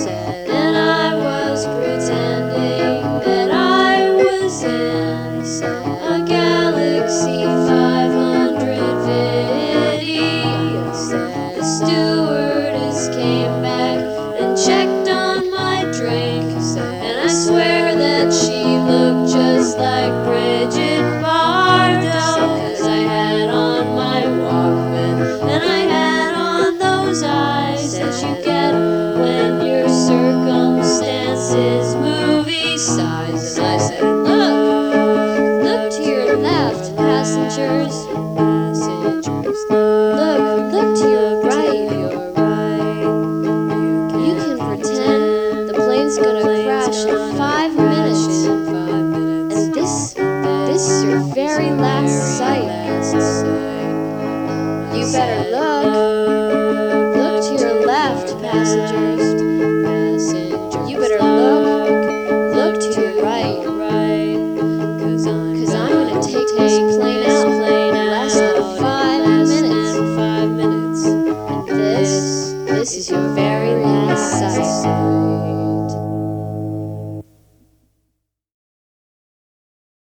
and I was pretending that I was in a Galaxy 550. The stewardess came back and checked on my drink, and I swear that she looked just like Bridget Bardot, 'cause I had on my Walkman and I had on those eyes that you get when your circumstances movie size. And I said, look to your left, passengers. Look to your right. You can pretend the plane's gonna crash in 5 minutes. And this is your very last sight. You better look.